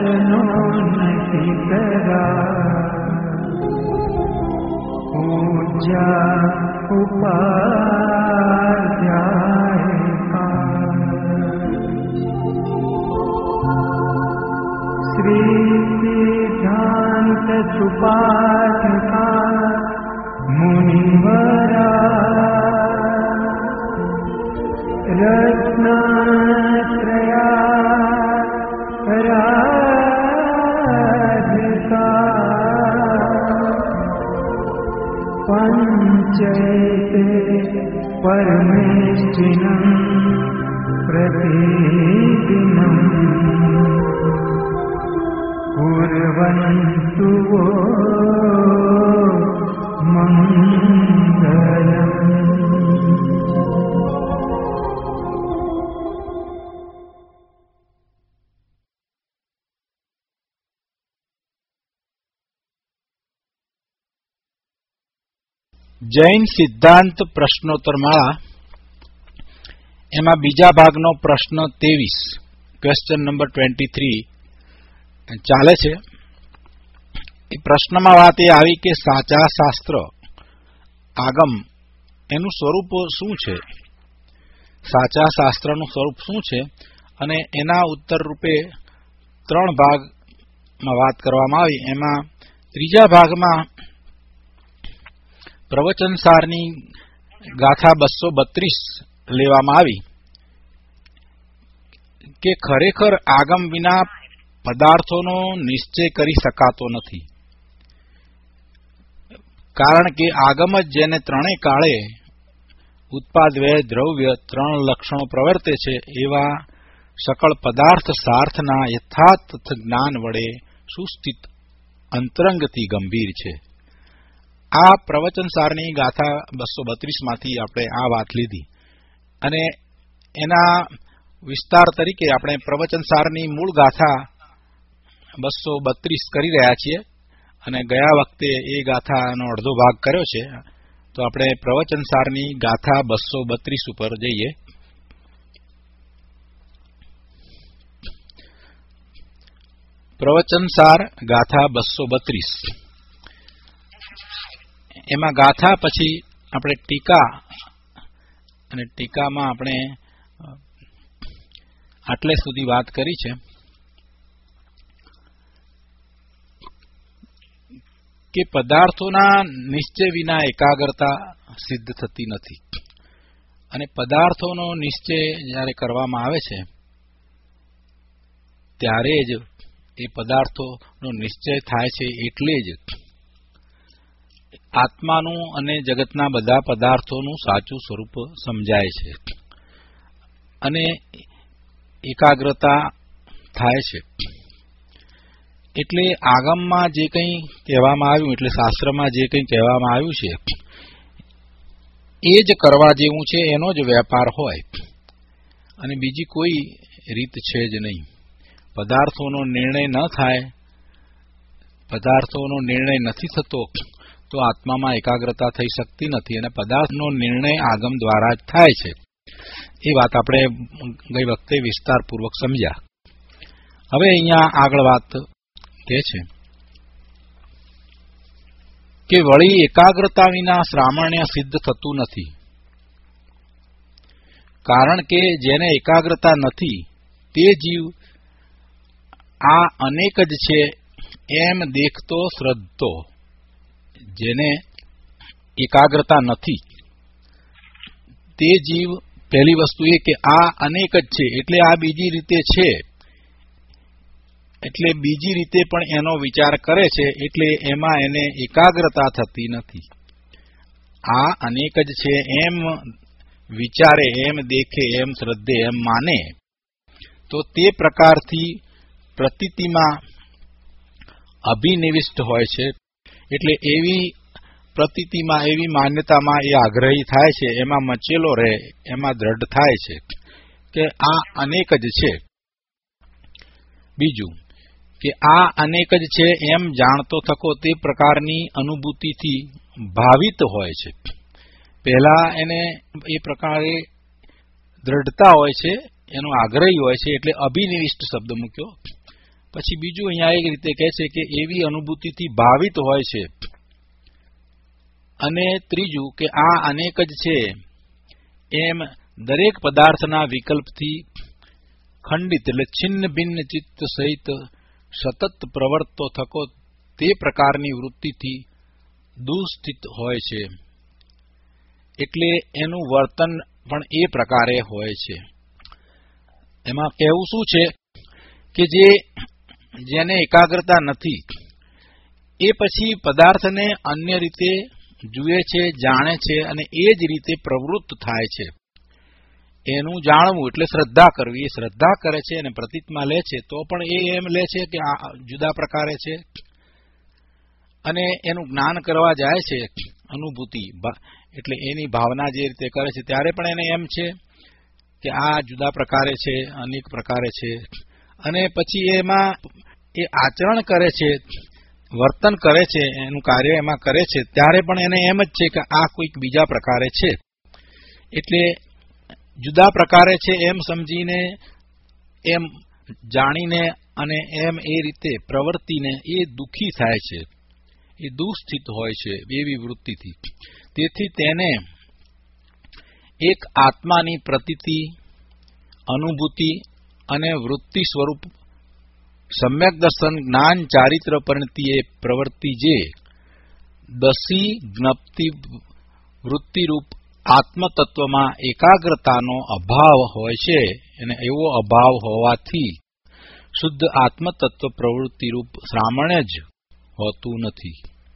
वचनो नहीं करा पूजा उपाध्याय श्री सिद्धांत सुपाठका मुनिवरा रत्नात्रया राधिका पंचैते परमेष्ठिनं प्रतिदिनं कुर्वन्तु वो मंगलम्। જૈન સિદ્ધાંત પ્રશ્નોત્તરમાળા એમાં બીજા ભાગનો પ્રશ્ન 23 ક્વેશ્ચન નંબર 23 ચાલે છે. એ પ્રશ્નમાં વાત એ આવી કે સાચા શાસ્ત્ર આગમ એનું સ્વરૂપ શું છે, સાચા શાસ્ત્રનું સ્વરૂપ શું છે, અને એના ઉત્તર રૂપે 3 ભાગમાં વાત કરવામાં આવી. એમાં ત્રીજા ભાગમાં પ્રવચનસારની ગાથા 232 લેવામાં આવી કે ખરેખર આગમ વિના પદાર્થોનો નિશ્ચય કરી શકાતો નથી, કારણ કે આગમ જ જેને ત્રણેય કાળે ઉત્પાદ વ્યય દ્રવ્ય 3 લક્ષણો પ્રવર્તે છે એવા સકળ પદાર્થ સાર્થના યથાર્થ જ્ઞાન વડે સુસ્થિત અંતરંગથી ગંભીર છે. આ પ્રવચનસારની ગાથા 232 માંથી આપણે આ વાત લીધી અને એના વિસ્તાર તરીકે આપણે પ્રવચનસારની મૂળ ગાથા 232 કરી રહ્યા છીએ અને ગયા વખતે એ ગાથાનો અડધો ભાગ કર્યો છે. તો આપણે પ્રવચનસારની ગાથા 232 ઉપર જઈએ. પ્રવચનસાર ગાથા 232 એમાં ગાથા પછી આપણે ટીકા અને ટીકામાં આપણે આટલે સુધી વાત કરી છે કે પદાર્થોના નિશ્ચય વિના એકાગ્રતા સિદ્ધ થતી નથી અને પદાર્થોનો નિશ્ચય જ્યારે કરવામાં આવે છે ત્યારે જ એ પદાર્થોનો નિશ્ચય થાય છે, એટલે જ આત્માનું અને જગતના બધા પદાર્થોનું સાચું સ્વરૂપ સમજાય છે અને એકાગ્રતા થાય છે. એટલે આગમમાં જે કંઈ કહેવામાં આવ્યું, એટલે શાસ્ત્રમાં જે કંઈ કહેવામાં આવ્યું છે એ જ કરવા જેવું છે, એનો જ વેપાર હોય અને બીજી કોઈ રીત છે જ નહીં. પદાર્થોનો નિર્ણય ન થાય, પદાર્થોનો નિર્ણય નથી થતો તો આત્મામાં એકાગ્રતા થઈ શકતી નથી અને પદાર્થનો નિર્ણય આગમ દ્વારા જ થાય છે. એ વાત આપણે ગઈ વખતે વિસ્તારપૂર્વક સમજ્યા. હવે અહીંયા આગળ વાત કહે છે કે વળી એકાગ્રતા વિના શ્રામણ્ય સિદ્ધ થતું નથી, કારણ કે જેને એકાગ્રતા નથી તે જીવ આ અનેક જ છે એમ દેખતો શ્રદ્ધો. જેને એકાગ્રતા નથી તે જીવ પહેલી વસ્તુ એ કે આ અનેક જ છે, એટલે આ બીજી રીતે છે, એટલે બીજી રીતે પણ એનો વિચાર કરે છે, એટલે એમાં એને એકાગ્રતા થતી નથી. આ અનેક જ છે એમ વિચારે, એમ દેખે, એમ શ્રદ્ધે, એમ માને તો તે પ્રકારથી પ્રતીતિમાં અભિનિવિષ્ટ હોય છે. એટલે એવી પ્રતીતિમાં, એવી માન્યતામાં એ આગ્રહી થાય છે, એમાં મચેલો રહે, એમાં દ્રઢ થાય છે કે આ અનેક જ છે. બીજું કે આ અનેક જ છે એમ જાણતો થકો તે પ્રકારની અનુભૂતિથી ભાવિત હોય છે. પહેલા એને એ પ્રકારે દ્રઢતા હોય છે, એનો આગ્રહી હોય છે, એટલે અભિનિવિષ્ટ શબ્દ મૂક્યો. પછી બીજું અહીંયા એક રીતે કહે છે કે એવી અનુભૂતિથી ભાવિત હોય છે. અને ત્રીજું કે આ અનેક જ છે એમ દરેક પદાર્થના વિકલ્પથી ખંડિત એટલે છિન્ન ભિન્ન ચિત્ત સહિત સતત પ્રવર્તો થકો તે પ્રકારની વૃત્તિથી દુઃસ્થિત હોય છે. એટલે એનું વર્તન પણ એ પ્રકારે હોય છે. એમાં કહેવું શું છે કે જેને એકાગ્રતા નથી એ પછી પદાર્થને અન્ય રીતે જુએ છે, જાણે છે અને એ જ રીતે પ્રવૃત્ત થાય છે. એનું જાણવું એટલે શ્રદ્ધા કરવી. એ શ્રદ્ધા કરે છે અને પ્રતીતમાં લે છે તો પણ એ એમ લે છે કે આ જુદા પ્રકારે છે, અને એનું જ્ઞાન કરવા જાય છે અનુભૂતિ એટલે એની ભાવના જે રીતે કરે છે ત્યારે પણ એને એમ છે કે આ જુદા પ્રકારે છે, અનેક પ્રકારે છે. અને પછી એમાં એ આચરણ કરે છે, વર્તન કરે છે, એનું કાર્ય એમાં કરે છે ત્યારે પણ એને એમ જ છે કે આ કોઈક બીજા પ્રકારે છે. એટલે જુદા પ્રકારે છે એમ સમજીને, એમ જાણીને અને એમ એ રીતે પ્રવૃત્તિને એ દુઃખી થાય છે, એ દુઃસ્થિત હોય છે એવી વૃત્તિથી. તેથી તેને એક આત્માની પ્રતીતિ, અનુભૂતિ અને વૃત્તિ સ્વરૂપ સમ્યક દર્શન, જ્ઞાન, ચારિત્ર પરિણતિ એ પ્રવૃત્તિ જે દસી જ્ઞપ્તિ વૃત્તિરૂપ આત્મતત્વમાં એકાગ્રતાનો અભાવ હોય છે, અને એવો અભાવ હોવાથી શુદ્ધ આત્મતત્વ પ્રવૃત્તિરૂપ શ્રામણ્ય જ હોતું નથી.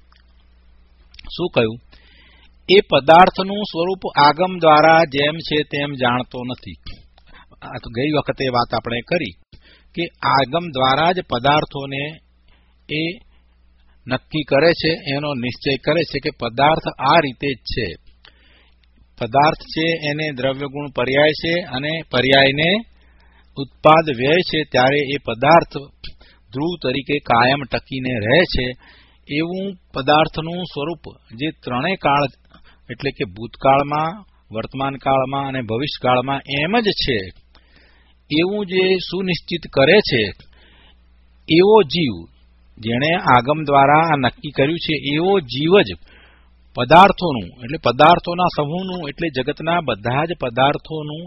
શું કહ્યું? એ પદાર્થનું સ્વરૂપ આગમ દ્વારા જેમ છે તેમ જાણતો નથી. આ તો ગઈ વખતે વાત આપણે કરી કે આગમ દ્વારા જ પદાર્થોને એ નક્કી કરે છે, એનો નિશ્ચય કરે છે કે પદાર્થ આ રીતે જ છે. પદાર્થ છે એને દ્રવ્યગુણ પર્યાય છે અને પર્યાયને ઉત્પાદ વ્યય છે, ત્યારે એ પદાર્થ ધ્રુવ તરીકે કાયમ ટકીને રહે છે. એવું પદાર્થનું સ્વરૂપ જે ત્રણેય કાળ એટલે કે ભૂતકાળમાં, વર્તમાન કાળમાં અને ભવિષ્યકાળમાં એમ જ છે, એવું જે સુનિશ્ચિત કરે છે એવો જીવ, જેણે આગમ દ્વારા આ નક્કી કર્યું છે એવો જીવ જ પદાર્થોનું એટલે પદાર્થોના સમૂહનું એટલે જગતના બધા જ પદાર્થોનું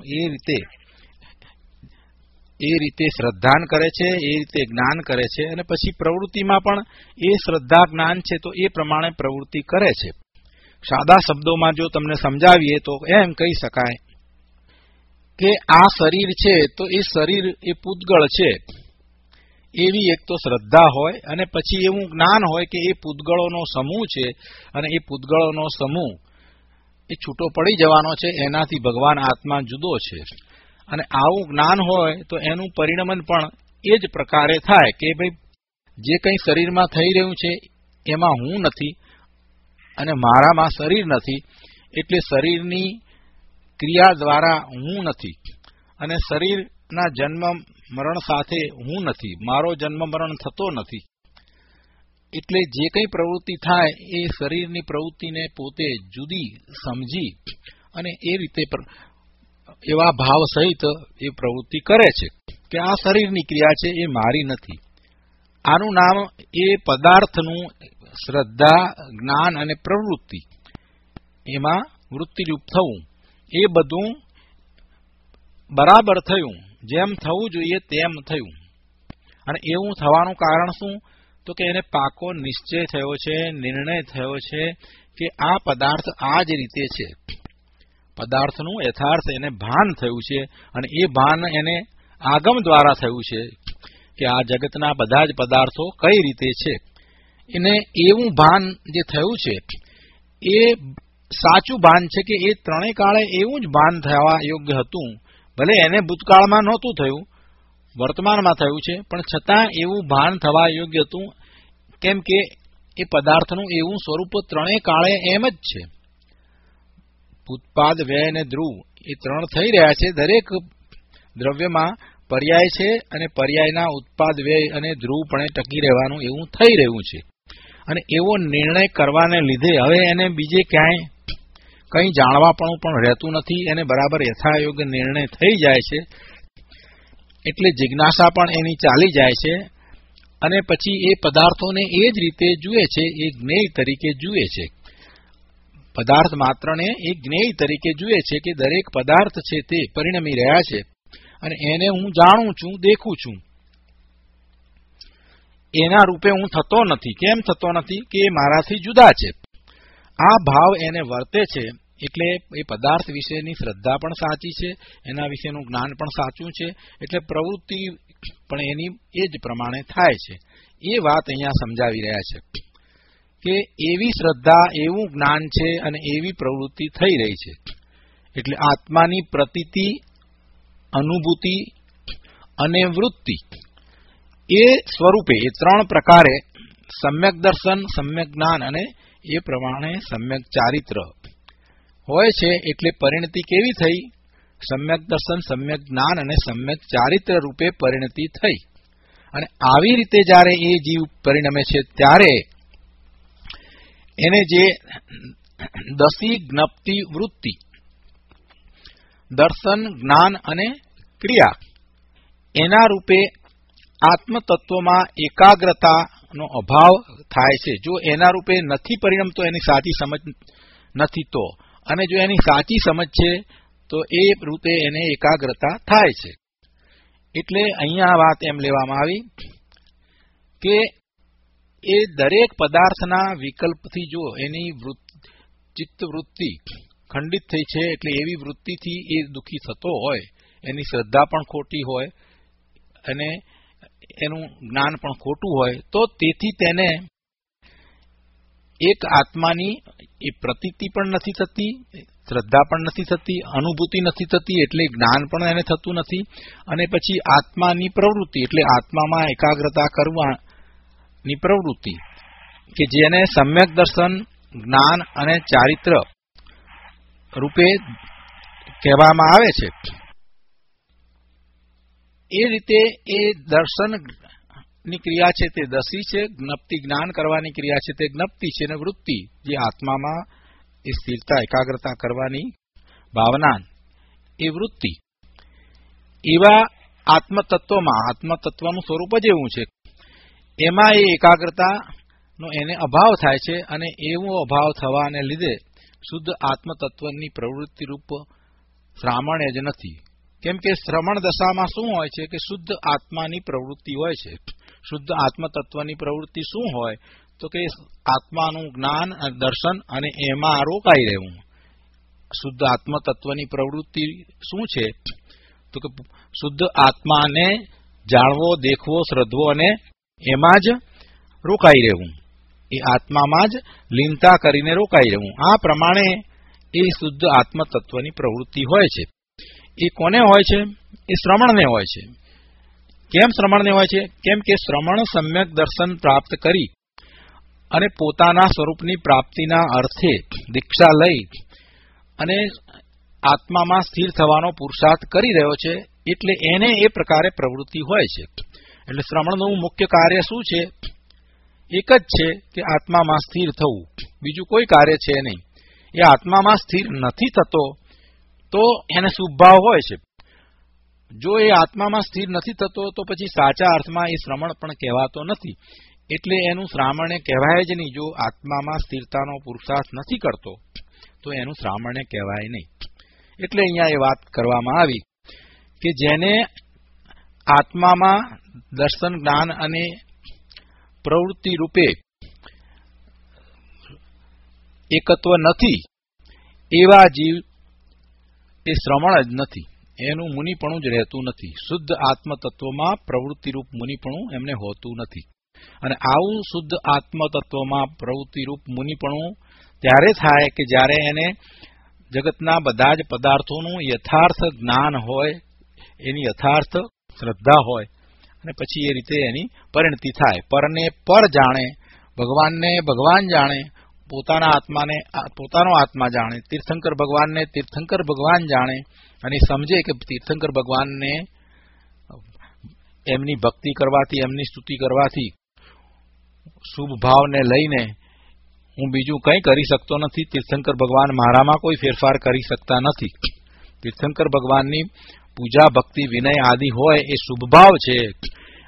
એ રીતે શ્રદ્ધાન કરે છે, એ રીતે જ્ઞાન કરે છે, અને પછી પ્રવૃત્તિમાં પણ એ શ્રદ્ધા જ્ઞાન છે તો એ પ્રમાણે પ્રવૃત્તિ કરે છે. સાદા શબ્દોમાં જો તમને સમજાવીએ તો એમ કહી શકાય કે આ શરીર છે તો એ શરીર એ પૂતગળ છે એવી એક તો શ્રદ્ધા હોય, અને પછી એવું જ્ઞાન હોય કે એ પૂતગળોનો સમૂહ છે અને એ પૂતગળોનો સમૂહ એ છૂટો પડી જવાનો છે, એનાથી ભગવાન આત્મા જુદો છે. અને આવું જ્ઞાન હોય તો એનું પરિણમન પણ એ જ પ્રકારે થાય કે ભાઈ જે કંઈ શરીરમાં થઈ રહ્યું છે એમાં હું નથી અને મારામાં શરીર નથી, એટલે શરીરની ક્રિયા દ્વારા હું નથી, અને શરીરના જન્મ મરણ સાથે હું નથી, મારો જન્મ મરણ થતો નથી. એટલે જે કંઈ પ્રવૃત્તિ થાય એ શરીરની પ્રવૃત્તિને પોતે જુદી સમજી અને એ રીતે એવા ભાવ સહિત એ પ્રવૃત્તિ કરે છે કે આ શરીરની ક્રિયા છે, એ મારી નથી. આનું નામ એ પદાર્થનું શ્રદ્ધા, જ્ઞાન અને પ્રવૃત્તિ એમાં વૃત્તિરૂપ થવું, એ બધું બરાબર થયું, જેમ થવું જોઈએ તેમ થયું. અને એવું થવાનું કારણ શું? તો કે એને પાકો નિશ્ચય થયો છે, નિર્ણય થયો છે કે આ પદાર્થ આ જ રીતે છે. પદાર્થનું યથાર્થ એને ભાન થયું છે, અને એ ભાન એને આગમ દ્વારા થયું છે કે આ જગતના બધા જ પદાર્થો કઈ રીતે છે. એને એવું ભાન જે થયું છે એ સાચું ભાન છે કે એ ત્રણેય કાળે એવું જ ભાન થવા યોગ્ય હતું. ભલે એને ભૂતકાળમાં નહોતું થયું, વર્તમાનમાં થયું છે, પણ છતાં એવું ભાન થવા યોગ્ય હતું, કેમ કે એ પદાર્થનું એવું સ્વરૂપ ત્રણેય કાળે એમ જ છે. ઉત્પાદ, વ્યય અને ધ્રુવ એ ત્રણ થઈ રહ્યા છે. દરેક દ્રવ્યમાં પર્યાય છે અને પર્યાયના ઉત્પાદ, વ્યય અને ધ્રુવ પણ ટકી રહેવાનું એવું થઈ રહ્યું છે. અને એવો નિર્ણય કરવાને લીધે હવે એને બીજે ક્યાંય કંઈ જાણવાપણું પણ રહેતું નથી, એને બરાબર યથાયોગ્ય નિર્ણય થઈ જાય છે. એટલે જિજ્ઞાસા પણ એની ચાલી જાય છે અને પછી એ પદાર્થોને એ જ રીતે જુએ છે, એ જ્ઞેય તરીકે જુએ છે. પદાર્થ માત્રને એ જ્ઞેય તરીકે જુએ છે કે દરેક પદાર્થ છે તે પરિણમી રહ્યા છે અને એને હું જાણું છું, દેખું છું. એના રૂપે હું થતો નથી. કેમ થતો નથી? કે એ મારાથી જુદા છે. આ ભાવ એને વર્તે છે. એટલે એ પદાર્થ વિશેની શ્રદ્ધા પણ સાચી છે, એના વિશેનું જ્ઞાન પણ સાચું છે, એટલે પ્રવૃત્તિ પણ એની એ જ પ્રમાણે થાય છે. એ વાત અહીંયા સમજાવી રહ્યા છે કે એવી શ્રદ્ધા, એવું જ્ઞાન છે અને એવી પ્રવૃત્તિ થઈ રહી છે. એટલે આત્માની પ્રતીતિ, અનુભૂતિ અને વૃત્તિ એ સ્વરૂપે, એ ત્રણ પ્રકારે સમ્યક દર્શન, સમ્યક જ્ઞાન અને એ પ્રમાણે સમ્યક ચારિત્ર હોય છે. એટલે પરિણતિ કેવી થઈ? સમ્યક દર્શન, સમ્યક જ્ઞાન અને સમ્યક ચારિત્ર રૂપે પરિણતિ થઈ. અને આવી રીતે જ્યારે એ જીવ પરિણમે છે ત્યારે એને જે દસી જ્ઞપ્તિ વૃત્તિ, દર્શન, જ્ઞાન અને ક્રિયા, એના રૂપે આત્મતત્વમાં એકાગ્રતાનો અભાવ થાય છે. જો એના રૂપે નથી પરિણમતો, એની સાચી સમજ નથી તો, અને જો એની સાચી સમજ છે તો એ રૂપે એને એકાગ્રતા થાય છે. એટલે અહીંયા વાત એમ લેવામાં આવી કે એ દરેક પદાર્થના વિકલ્પથી જો એની ચિત્તવૃત્તિ ખંડિત થઈ છે, એટલે એવી વૃત્તિથી એ દુઃખી થતો હોય, એની શ્રદ્ધા પણ ખોટી હોય અને એનું જ્ઞાન પણ ખોટું હોય, તો તેથી તેને એક આત્માની એ પ્રતીતિ પણ નથી થતી, શ્રદ્ધા પણ નથી થતી, અનુભૂતિ નથી થતી, એટલે જ્ઞાન પણ એને થતું નથી. અને પછી આત્માની પ્રવૃત્તિ, એટલે આત્મામાં એકાગ્રતા કરવાની પ્રવૃત્તિ કે જેને સમ્યક દર્શન, જ્ઞાન અને ચારિત્ર રૂપે કહેવામાં આવે છે. એ રીતે એ દર્શનની ક્રિયા છે તે દસી છે, જ્ઞપ્તિ જ્ઞાન કરવાની ક્રિયા છે તે જ્ઞપ્તિ છે, અને વૃત્તિ જે આત્મામાં એ સ્થિરતા, એકાગ્રતા કરવાની ભાવના એ વૃત્તિ. એવા આત્મતત્વમાં, આત્મતત્વનું સ્વરૂપ જ એવું છે, એમાં એ એકાગ્રતાનો એને અભાવ થાય છે. અને એવો અભાવ થવાને લીધે શુદ્ધ આત્મતત્વની પ્રવૃત્તિ રૂપ શ્રામણ જ નથી. કેમ કે શ્રમણ દશામાં શું હોય છે કે શુદ્ધ આત્માની પ્રવૃત્તિ હોય છે. શુદ્ધ આત્મતત્વની પ્રવૃત્તિ શું હોય તો કે આત્માનું જ્ઞાન, દર્શન અને એમાં રોકાઈ રહેવું. શુદ્ધ આત્મતત્વની પ્રવૃત્તિ શું છે તો કે શુદ્ધ આત્માને જાણવો, દેખવો, શ્રદ્ધવો અને એમાં જ રોકાઈ રહેવું. એ આત્મામાં જ લીનતા કરીને રોકાઈ રહેવું. આ પ્રમાણે એ શુદ્ધ આત્મતત્વની પ્રવૃત્તિ હોય છે. એ કોને હોય છે? એ શ્રમણને હોય છે. કેમ શ્રમણને હોય છે? કેમ કે શ્રમણ સમ્યક દર્શન પ્રાપ્ત કરી અને પોતાના સ્વરૂપની પ્રાપ્તિના અર્થે દીક્ષા લઈ અને આત્મામાં સ્થિર થવાનો પુરુષાર્થ કરી રહ્યો છે. એટલે એને એ પ્રકારે પ્રવૃત્તિ હોય છે. એટલે શ્રમણનું મુખ્ય કાર્ય શું છે? એક જ છે કે આત્મામાં સ્થિર થવું. બીજું કોઈ કાર્ય છે નહીં. એ આત્મામાં સ્થિર નથી થતો તો એને શુભભાવ હોય છે. જો એ આત્મામાં સ્થિર નથી થતો તો પછી સાચા અર્થમાં એ શ્રમણ પણ કહેવાતો નથી. એટલે એનું શ્રામણે કહેવાય જ નહીં. જો આત્મામાં સ્થિરતાનો પુરુષાર્થ નથી કરતો તો એનું શ્રામણે કહેવાય નહીં. એટલે અહીંયા એ વાત કરવામાં આવી કે જેને આત્મામાં દર્શન, જ્ઞાન અને પ્રવૃત્તિ રૂપે એકત્વ નથી, એવા જીવ એ શ્રમણ જ નથી. એનું મુનિપણું જ રહેતું નથી. શુદ્ધ આત્મતત્વમાં પ્રવૃત્તિરૂપ મુનિપણું એમને હોતું નથી. અને આવું શુદ્ધ આત્મતત્વમાં પ્રવૃત્તિરૂપ મુનિપણું ત્યારે થાય કે જ્યારે એને જગતના બધા જ પદાર્થોનું યથાર્થ જ્ઞાન હોય, એની યથાર્થ શ્રદ્ધા હોય, અને પછી એ રીતે એની પરિણતિ થાય. પરને પર જાણે, ભગવાનને ભગવાન જાણે, પોતાના આત્માને પોતાનો આત્મા જાણે, તીર્થંકર ભગવાનને તીર્થંકર ભગવાન જાણે અને સમજે કે તીર્થંકર ભગવાનને એમની ભક્તિ કરવાથી, એમની સ્તુતિ કરવાથી શુભ ભાવને લઈને હું બીજું કંઈ કરી શકતો નથી. તીર્થંકર ભગવાન મારામાં કોઈ ફેરફાર કરી શકતા નથી. તીર્થંકર ભગવાનની પૂજા, ભક્તિ, વિનય આદિ હોય એ શુભ ભાવ છે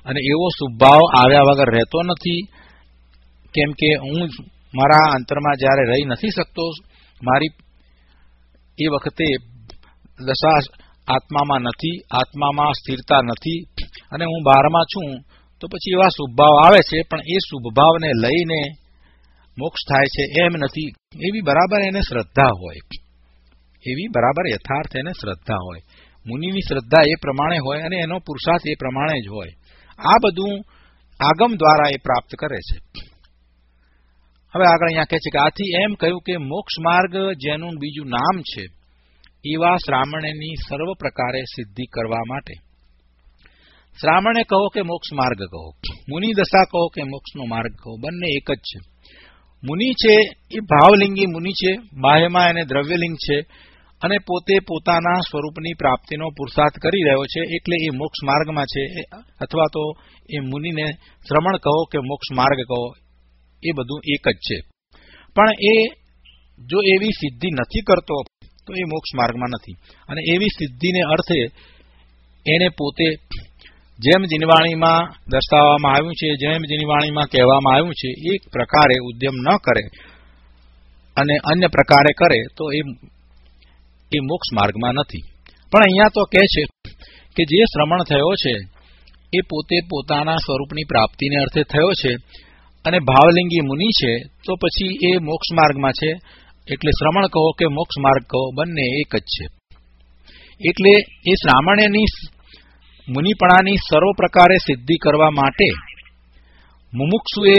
અને એવો શુભભાવ આવ્યા વગર રહેતો નથી, કેમ કે હું મારા અંતરમાં જ્યારે રહી નથી શકતો, મારી એ વખતે દશા આત્મામાં નથી, આત્મામાં સ્થિરતા નથી અને હું બહારમાં છું, તો પછી એવા શુભભાવ આવે છે, પણ એ શુભભાવને લઈને મોક્ષ થાય છે એમ નથી. એવી બરાબર એને શ્રદ્ધા હોય, એવી બરાબર યથાર્થ એને શ્રદ્ધા હોય. મુનિની શ્રદ્ધા એ પ્રમાણે હોય અને એનો પુરુષાર્થ એ પ્રમાણે જ હોય. આ બધું આગમ દ્વારા એ પ્રાપ્ત કરે છે. હવે આગળ અહીંયા કહે છે કે આથી એમ કહ્યું કે મોક્ષ માર્ગ જેનું બીજું નામ છે, એવા શ્રામણેની સર્વ પ્રકારે સિદ્ધિ કરવા માટે. શ્રામણે કહો કે મોક્ષ માર્ગ કહો, મુનિ દશા કહો કે મોક્ષનો માર્ગ કહો, બંને એક જ છે. મુનિ છે એ ભાવલિંગી મુનિ છે, બાહ્યમાં એને દ્રવ્યલિંગ છે અને પોતે પોતાના સ્વરૂપની પ્રાપ્તિનો પુરુષાર્થ કરી રહ્યો છે, એટલે એ મોક્ષ માર્ગમાં છે. અથવા તો એ મુનિને શ્રમણ કહો કે મોક્ષ માર્ગ કહો, એ બધું એક જ છે. પણ એ જો એવી સિદ્ધિ નથી કરતો તો એ મોક્ષ માર્ગમાં નથી. અને એવી સિદ્ધિને અર્થે એને પોતે જેમ જીનવાણીમાં દર્શાવવામાં આવ્યું છે, જેમ જીનવાણીમાં કહેવામાં આવ્યું છે, એક પ્રકારે ઉદ્યમ ન કરે અને અન્ય પ્રકારે કરે તો એ મોક્ષ માર્ગમાં નથી. પણ અહીંયા તો કહે છે કે જે શ્રમણ થયો છે એ પોતે પોતાના સ્વરૂપની પ્રાપ્તિને અર્થે થયો છે અને ભાવલિંગી મુનિ છે, તો પછી એ મોક્ષ માર્ગમાં છે. એટલે શ્રમણ કહો કે મોક્ષ માર્ગ કહો, બંને એક જ છે. એટલે એ શ્રામણ્યની મુનિપણાની સર્વ પ્રકારે સિદ્ધિ કરવા માટે મુમુક્ષુએ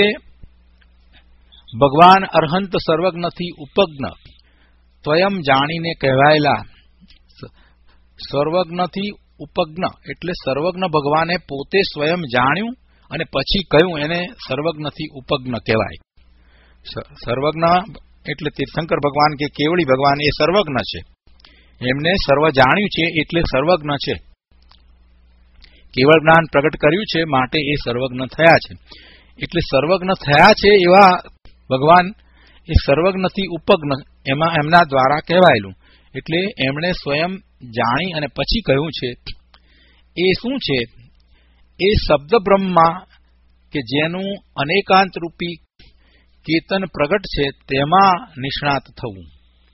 ભગવાન અર્હંત સર્વજ્ઞથી ઉપજ્ઞ સ્વયં જાણીને કહેવાયેલા, સર્વજ્ઞથી ઉપજ્ઞ એટલે સર્વજ્ઞ ભગવાને પોતે સ્વયં જાણ્યું અને પછી કહ્યું, એને સર્વજ્ઞથી ઉપજ્ઞ કહેવાય. સર્વજ્ઞ એટલે તીર્થંકર ભગવાન કે કેવળી ભગવાન એ સર્વજ્ઞ છે, એમને સર્વ જાણ્યું છે એટલે સર્વજ્ઞ છે. કેવળ જ્ઞાન પ્રગટ કર્યું છે માટે એ સર્વજ્ઞ થયા છે. એટલે સર્વજ્ઞ થયા છે એવા ભગવાન એ સર્વજ્ઞથી ઉપજ્ઞ એમાં એમના દ્વારા કહેવાયેલું. એટલે એમણે સ્વયં જાણી અને પછી કહ્યું છે. એ શું છે? એ શબ્દ બ્રહ્મમાં કે જેનું અનેકાંત રૂપી કેતન પ્રગટ છે તેમાં નિષ્ણાત થવું.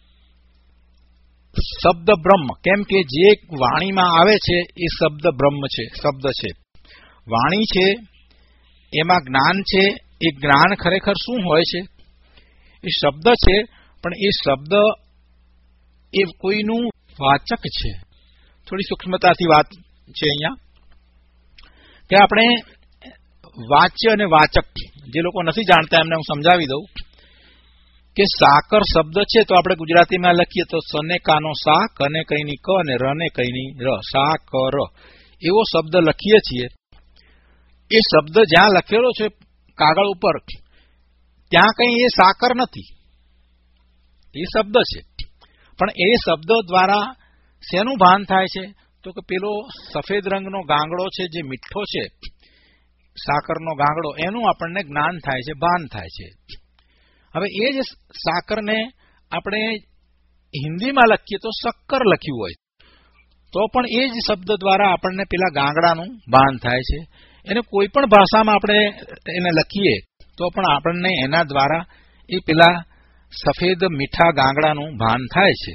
શબ્દ બ્રહ્મ, કેમ કે જે વાણીમાં આવે છે એ શબ્દ બ્રહ્મ છે, શબ્દ છે. વાણી છે એમાં જ્ઞાન છે. એ જ્ઞાન ખરેખર શું હોય છે? એ શબ્દ છે, પણ એ શબ્દ એ કોઈનું વાચક છે. થોડી સૂક્ષ્મતાથી વાત છે અહીંયા કે આપણે વાચ્ય અને વાચક, જે લોકો નથી જાણતા એમને હું સમજાવી દઉં કે સાકર શબ્દ છે તો આપણે ગુજરાતીમાં લખીએ તો સને કાનો સા, કને કઈની ક અને રને કઈની ર, સા ક ર એવો શબ્દ લખીએ છીએ. એ શબ્દ જ્યાં લખેલો છે કાગળ ઉપર, ત્યાં કઈ એ સાકર નથી, એ શબ્દ છે. પણ એ શબ્દ દ્વારા શેનું ભાન થાય છે? તો કે પેલો સફેદ રંગનો ગાંગડો છે જે મીઠો છે, સાકરનો ગાંગડો, એનું આપણને જ્ઞાન થાય છે, ભાન થાય છે. હવે એ જ સાકરને આપણે હિન્દીમાં લખીએ તો શક્કર લખ્યું હોય તો પણ એ જ શબ્દ દ્વારા આપણને પેલા ગાંગડાનું ભાન થાય છે. એને કોઈ પણ ભાષામાં આપણે એને લખીએ તો પણ આપણને એના દ્વારા એ પેલા સફેદ મીઠા ગાંગડાનું ભાન થાય છે.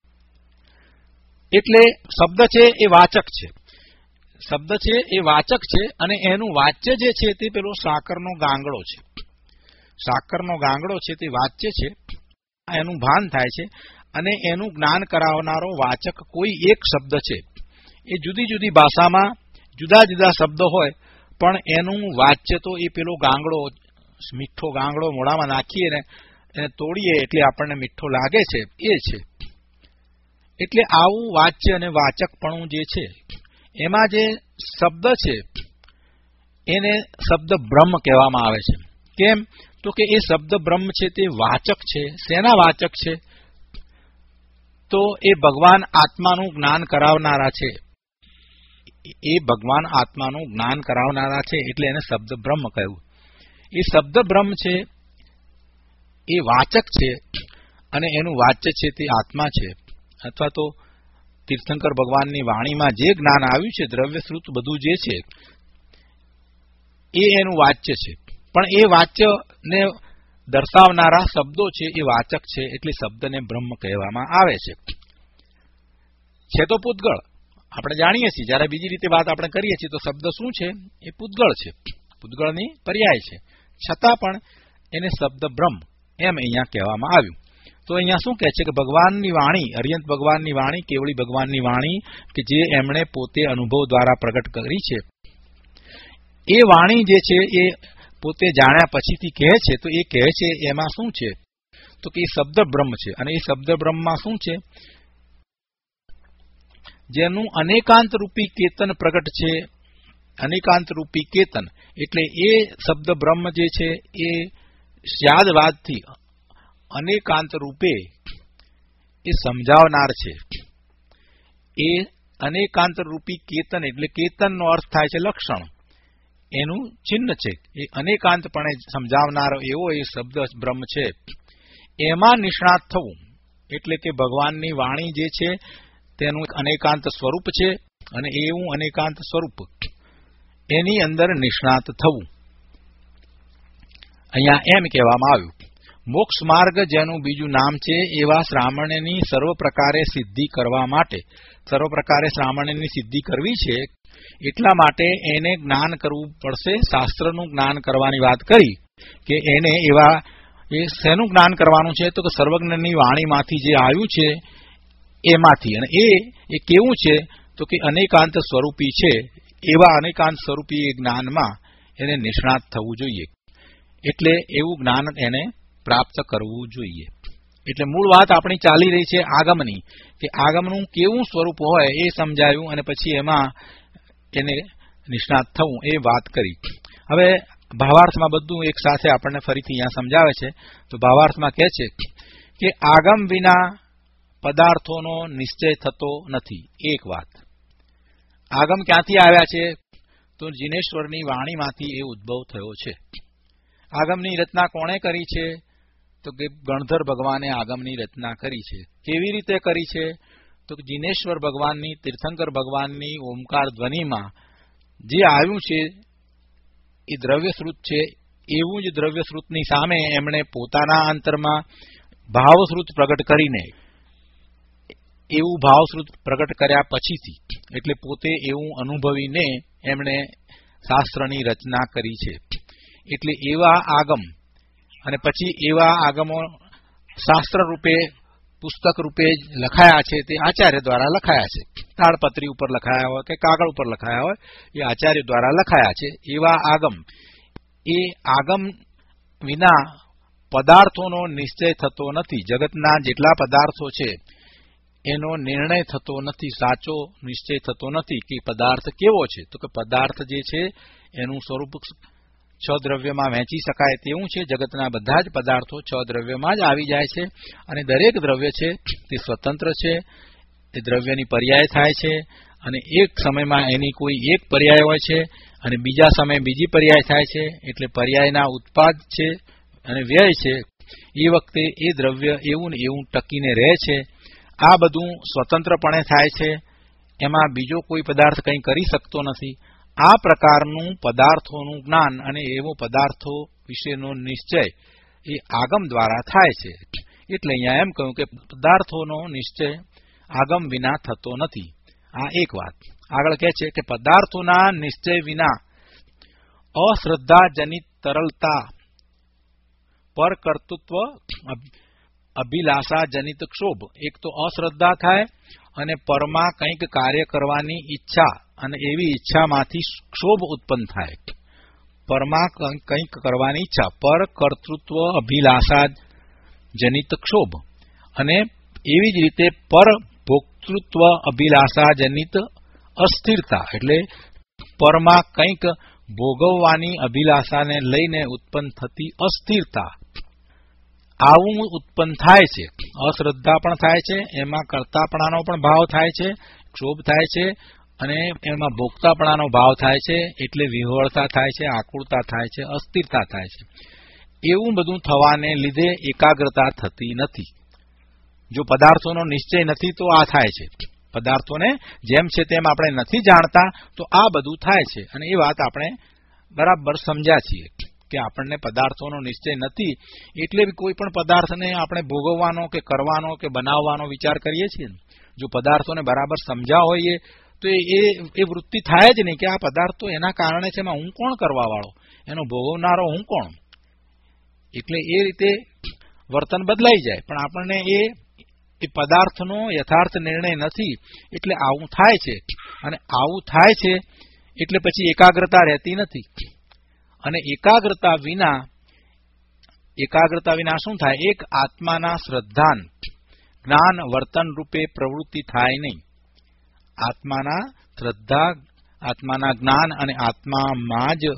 એટલે શબ્દ છે એ વાચક છે, શબ્દ છે એ વાચક છે અને એનું વાચ્ય જે છે તે પેલો સાકરનો ગાંગડો છે. સાકરનો ગાંગડો છે તે વાચ્ય છે, એનું ભાન થાય છે અને એનું જ્ઞાન કરાવનારો વાચક કોઈ એક શબ્દ છે. એ જુદી જુદી ભાષામાં જુદા જુદા શબ્દ હોય પણ એનું વાચ્ય તો એ પેલો ગાંગડો, મીઠો ગાંગડો મોઢામાં નાખીએ ને એને તોડીએ એટલે આપણને મીઠો લાગે છે, એ છે. એટલે આવું વાચ્ય અને વાચકપણું જે છે એમાં જે શબ્દ છે એને શબ્દ બ્રહ્મ કહેવામાં આવે છે. કેમ? તો કે એ શબ્દ બ્રહ્મ છે તે વાચક છે. શેના વાચક છે? તો એ ભગવાન આત્માનું જ્ઞાન કરાવનારા છે. એ ભગવાન આત્માનું જ્ઞાન કરાવનારા છે એટલે એને શબ્દ બ્રહ્મ કહ્યું. એ શબ્દ બ્રહ્મ છે એ વાચક છે અને એનું વાચ્ય છે તે આત્મા છે. અથવા તો તીર્થંકર ભગવાનની વાણીમાં જે જ્ઞાન આવ્યું છે, દ્રવ્ય શ્રુત બધું જે છે એ એનું વાચ્ય છે, પણ એ વાચ્યને દર્શાવનારા શબ્દો છે એ વાચક છે, એટલે શબ્દને બ્રહ્મ કહેવામાં આવે છે તો પૂતગળ. આપણે જાણીએ છીએ, જયારે બીજી રીતે વાત આપણે કરીએ છીએ તો શબ્દ શું છે? એ પૂતગળ છે, પૂતગળની પર્યાય છે, છતાં પણ એને શબ્દ બ્રહ્મ એમ અહીંયા કહેવામાં આવ્યું. તો અહીંયા શું કહે છે કે ભગવાનની વાણી, અર્યંત ભગવાનની વાણી, કેવળી ભગવાનની વાણી કે જે એમણે પોતે અનુભવ દ્વારા પ્રગટ કરી છે, એ વાણી જે છે એ પોતે જાણ્યા પછીથી કહે છે. તો એ કહે છે એમાં શું છે? તો કે એ શબ્દ બ્રહ્મ છે. અને એ શબ્દ બ્રહ્મમાં શું છે? જેનું અનેકાંત રૂપી કેતન પ્રગટ છે. અનેકાંત રૂપી કેતન એટલે એ શબ્દ બ્રહ્મ જે છે એ સ્યાદવાદથી અનેકાંત રૂપે એ સમજાવનાર છે. એ અનેકાંત રૂપી કેતન એટલે કેતનનો અર્થ થાય છે લક્ષણ, એનું ચિહ્ન છે. એ અનેકાંતપણે સમજાવનાર એવો એ શબ્દ બ્રહ્મ છે. એમાં નિષ્ણાત થવું એટલે કે ભગવાનની વાણી જે છે તેનું અનેકાંત સ્વરૂપ છે, અને એવું અનેકાંત સ્વરૂપ એની અંદર નિષ્ણાત થવું. અહીંયા એમ કહેવામાં આવ્યું, મોક્ષ માર્ગ જેનું બીજું નામ છે એવા શ્રામણની સર્વ પ્રકારે સિદ્ધિ કરવા માટે, સર્વ પ્રકારે શ્રામણની સિદ્ધિ કરવી છે, એટલા માટે એને જ્ઞાન કરવું પડશે. શાસ્ત્રનું જ્ઞાન કરવાની વાત કરી કે એને એવા એ શેનું જ્ઞાન કરવાનું છે? તો કે સર્વજ્ઞની વાણીમાંથી જે આવ્યું છે એમાંથી. અને એ કેવું છે? તો કે અનેકાંત સ્વરૂપી છે. એવા અનેકાંત સ્વરૂપી એ જ્ઞાનમાં એને નિષ્ણાત થવું જોઈએ. એટલે એવું જ્ઞાન એને પ્રાપ્ત કરવું જોઈએ. એટલે મૂળ વાત આપણી ચાલી રહી છે આગમની, કે આગમનું કેવું સ્વરૂપ હોય એ સમજાયું, અને પછી એમાં એને નિષ્ણાત થવું એ વાત કરી. હવે ભાવાર્થમાં બધું એક સાથે આપણને ફરીથી અહીંયા સમજાવે છે. તો ભાવાર્થમાં કહે છે કે આગમ વિના પદાર્થોનો નિશ્ચય થતો નથી. એક વાત, આગમ ક્યાંથી આવ્યા છે? તો જીનેશ્વરની વાણીમાંથી એ ઉદ્ભવ થયો છે. આગમની રચના કોણે કરી છે? તો કે ગણધર ભગવાને આગમની રચના કરી છે. કેવી રીતે કરી છે? તો જીનેશ્વર ભગવાનની, તીર્થંકર ભગવાનની ઓમકાર ધ્વનિમાં જે આવ્યું છે એ દ્રવ્યશ્રુત છે. એવું જ દ્રવ્યશ્રુતની સામે એમણે પોતાના અંતરમાં ભાવશ્રુત પ્રગટ કરીને, એવું ભાવશ્રુત પ્રગટ કર્યા પછીથી, એટલે પોતે એવું અનુભવીને એમણે શાસ્ત્રની રચના કરી છે. એટલે એવા આગમ, અને પછી એવા આગમો શાસ્ત્ર રૂપે, પુસ્તક રૂપે લખાયા છે. તે આચાર્ય દ્વારા લખાયા છે. તાડપત્રી ઉપર લખાયા હોય કે કાગળ ઉપર લખાયા હોય, એ આચાર્ય દ્વારા લખાયા છે. એવા આગમ, એ આગમ વિના પદાર્થોનો નિશ્ચય થતો નથી. જગતના જેટલા પદાર્થો છે એનો નિર્ણય થતો નથી, સાચો નિશ્ચય થતો નથી કે પદાર્થ કેવો છે. તો કે પદાર્થ જે છે એનું સ્વરૂપ છ દ્રવ્યમાં વહેંચી શકાય તેવું છે. જગતના બધા જ પદાર્થો છ દ્રવ્યમાં જ આવી જાય છે, અને દરેક દ્રવ્ય છે તે સ્વતંત્ર છે. એ દ્રવ્યની પર્યાય થાય છે, અને એક સમયમાં એની કોઈ એક પર્યાય હોય છે, અને બીજા સમયે બીજી પર્યાય થાય છે. એટલે પર્યાયના ઉત્પાદ છે અને વ્યય છે. એ વખતે એ દ્રવ્ય એવું ને એવું ટકીને રહે છે. આ બધું સ્વતંત્રપણે થાય છે. એમાં બીજો કોઈ પદાર્થ કંઈ કરી શકતો નથી. આ પ્રકારનું પદાર્થોનું જ્ઞાન અને એવો પદાર્થો વિશેનો નિશ્ચય એ આગમ દ્વારા થાય છે. એટલે અહીંયા એમ કહ્યું કે પદાર્થોનો નિશ્ચય આગમ વિના થતો નથી. આ એક વાત. આગળ કહે છે કે પદાર્થોના નિશ્ચય વિના અશ્રદ્ધાજનિત તરલતા, પર કર્તૃત્વ, અભિલાષા જનિત ક્ષોભ. એક તો અશ્રદ્ધા થાય, અને પરમાં કંઈક કાર્ય કરવાની ઈચ્છા, અને એવી ઈચ્છામાંથી ક્ષોભ ઉત્પન્ન થાય. પરમાં કંઈક કરવાની ઈચ્છા, પર કર્તૃત્વ, અભિલાષા જનિત ક્ષોભ. અને એવી જ રીતે પર ભોક્તૃત્વ, અભિલાષા જનિત અસ્થિરતા, એટલે પરમાં કંઈક ભોગવવાની અભિલાષાને લઈને ઉત્પન્ન થતી અસ્થિરતા. આવું ઉત્પન્ન થાય છે. અશ્રદ્ધા પણ થાય છે, એમાં કર્તાપણાનો પણ ભાવ થાય છે, ક્ષોભ થાય છે, અને એમાં ભોગતાપણાનો ભાવ થાય છે. એટલે વિહવળતા થાય છે, આકુળતા થાય છે, અસ્થિરતા થાય છે. એવું બધું થવાને લીધે એકાગ્રતા થતી નથી. જો પદાર્થોનો નિશ્ચય નથી તો આ થાય છે. પદાર્થોને જેમ છે તેમ આપણે નથી જાણતા તો આ બધું થાય છે. અને એ વાત આપણે બરાબર સમજ્યા છીએ કે આપણને પદાર્થોનો નિશ્ચય નથી, એટલે કોઈ પણ પદાર્થને આપણે ભોગવવાનો કે કરવાનો કે બનાવવાનો વિચાર કરીએ છીએ. જો પદાર્થોને બરાબર સમજ્યા હોઈએ તો એ વૃત્તિ થાય જ નહીં કે આ પદાર્થો એના કારણે છે, એમાં હું કોણ કરવા વાળો, એનો ભોગવનારો હું કોણ. એટલે એ રીતે વર્તન બદલાઈ જાય. પણ આપણને એ પદાર્થનો યથાર્થ નિર્ણય નથી, એટલે આવું થાય છે. અને આવું થાય છે એટલે પછી એકાગ્રતા રહેતી નથી. અને એકાગ્રતા વિના શું થાય? એક આત્માના શ્રદ્ધાન જ્ઞાન વર્તન રૂપે પ્રવૃત્તિ થાય નહીં. આત્માના શ્રદ્ધા, આત્માના જ્ઞાન અને આત્મામાં જ